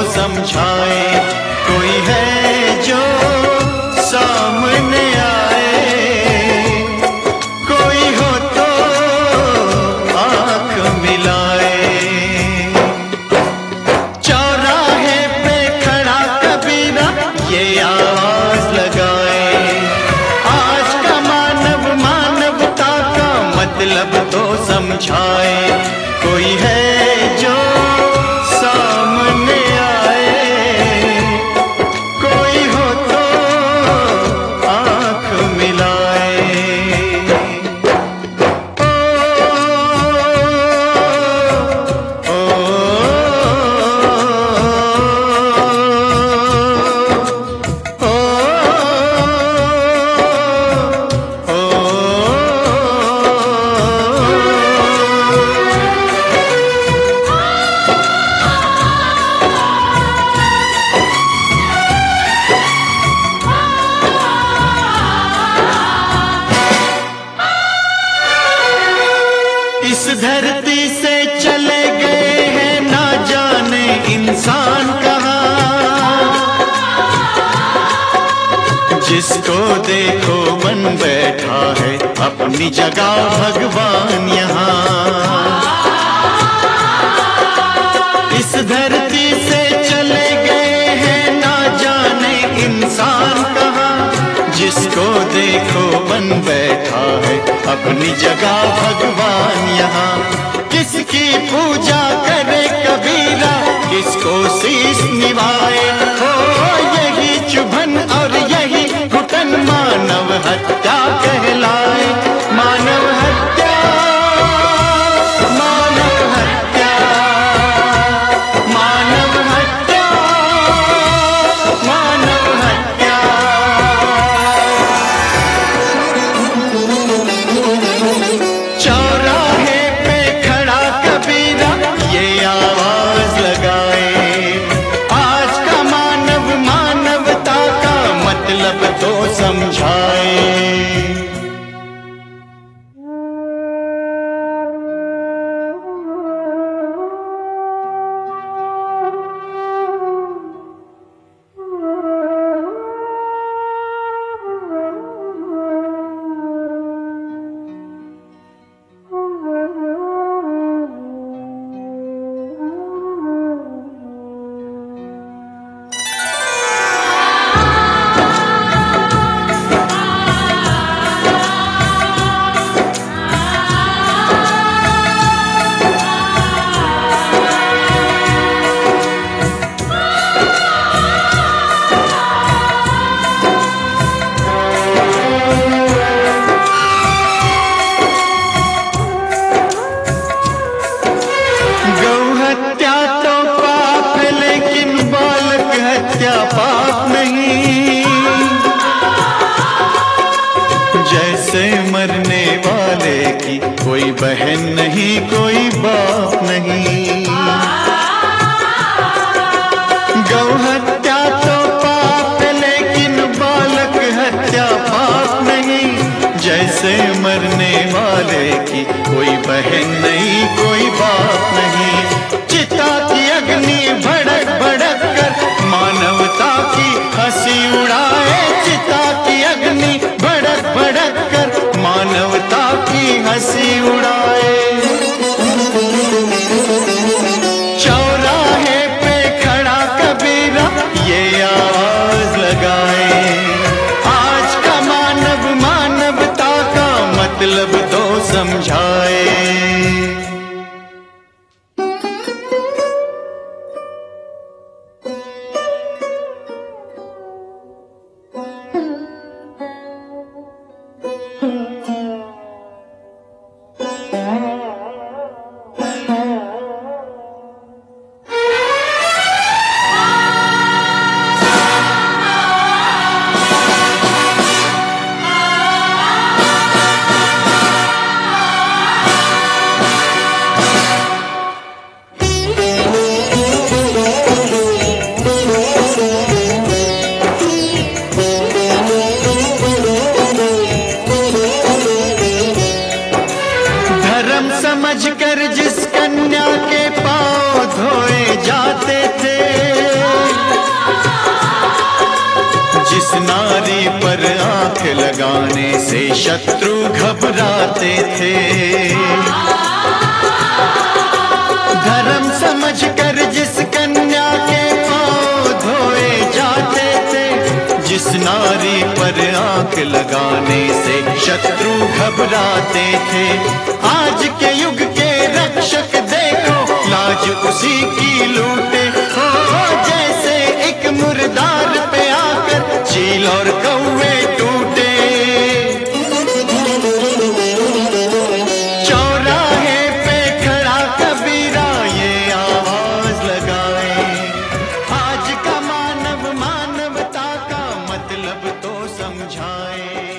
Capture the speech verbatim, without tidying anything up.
समझाए। कोई है जो सामने आए, कोई हो तो आंख मिलाए। चौराहे पे खड़ा कबीरा ये आवाज लगाए, आज का मानव मानवता का मतलब तो समझाए। कोई है जो सामने आए, कोई हो तो आंख मिलाए। ओ, ओ, ओ, ओ, इस धरती से चले गए हैं ना जाने इंसान कहाँ। जिसको देखो बन बैठा है अपनी जगह भगवान यहाँ। इस धरती से चले गए हैं ना जाने इंसान कहाँ। जिसको देखो बन बैठा है अपनी जगह भगवान यहाँ। किसकी पूजा करे कबीरा, किसको शीश निभाए, हो यही चुभन और यही घुटन मानव हत्या कहलाए। मानव हत्या, मानव हत्या, मानव हत्या, मानव हत्या। चौराहे पे खड़ा कबीरा ये आवाज लगाए, आज का मानव मानवता का मतलब तो समझाए। पाप नहीं, जैसे मरने वाले की कोई बहन नहीं कोई बाप नहीं। गौ हत्या तो पाप लेकिन बालक हत्या पाप नहीं। जैसे मरने वाले की कोई बहन नहीं कोई बाप नहीं। चिता की अग्नि भड़क भड़क कर मानवता की हंसी उड़ाए। चिता की अग्नि भड़क भड़क कर मानवता की हंसी उड़ाए। चौराहे पे खड़ा कबीरा ये आवाज लगाए, आज का मानव मानवता का मतलब तो समझाए। जिस नारी पर आंख लगाने से शत्रु घबराते थे। धर्म समझकर जिस कन्या के पांव धोए जाते थे, जिस नारी पर आंख लगाने से शत्रु घबराते थे। आज के युग के रक्षक देखो, लाज उसी की लूटे। हो जैसे एक मुर्दार पे आकर चील और कौवे टूटे। चौराहे पे खड़ा कबीरा ये आवाज लगाए, आज का मानव मानवता का मतलब तो समझाए।